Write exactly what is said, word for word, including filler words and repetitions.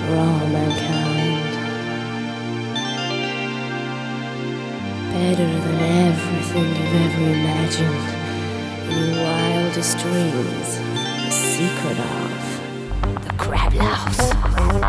for all mankind. Better than everything you've ever imagined in your wildest dreams. The secret of the Crab House.